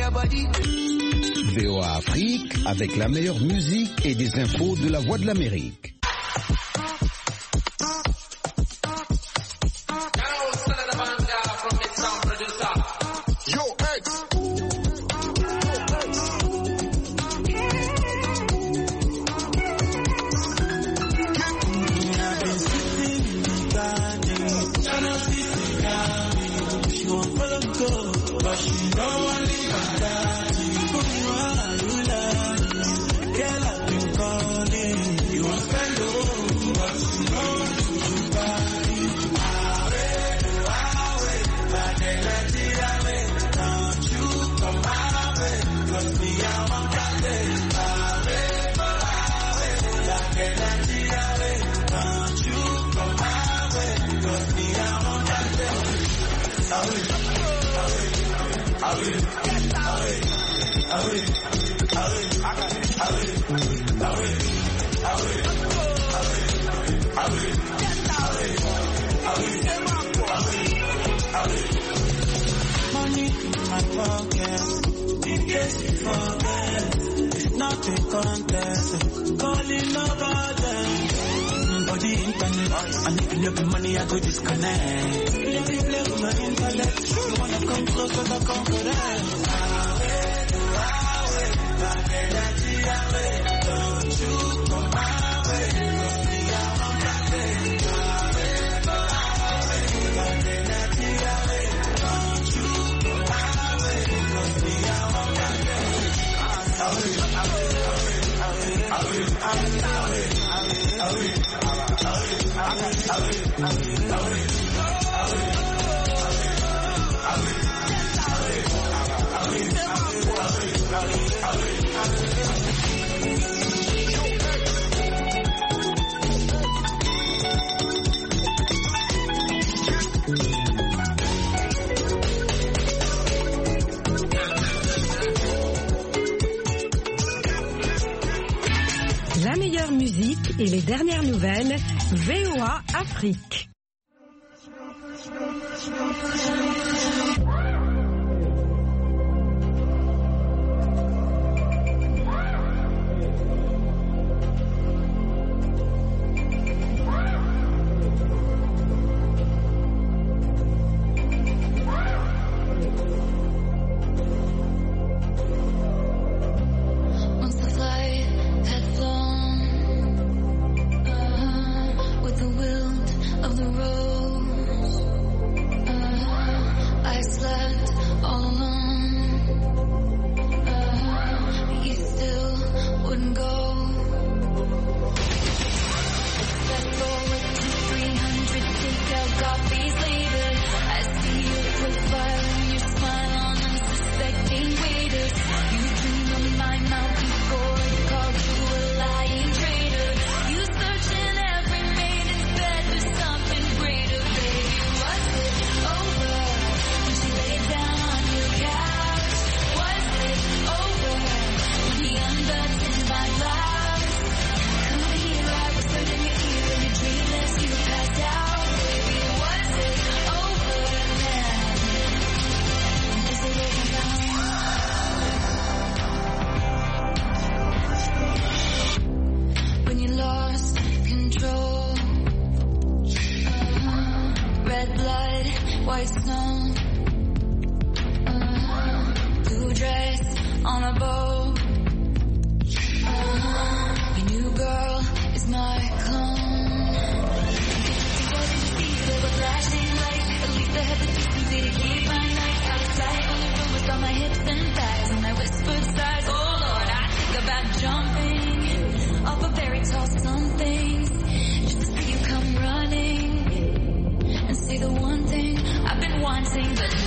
your body. VOA Afrique avec la meilleure musique et des infos de la Voix de l'Amérique. Money in my pocket, in case you forget. It's not a contest, calling nobody. Nobody internet, and if you love the money, I go disconnect. If you play with my intellect, you wanna come closer to confidence. Don't you come my way. La meilleure musique et les dernières nouvelles, VOA Afrique. The one thing I've been wanting, but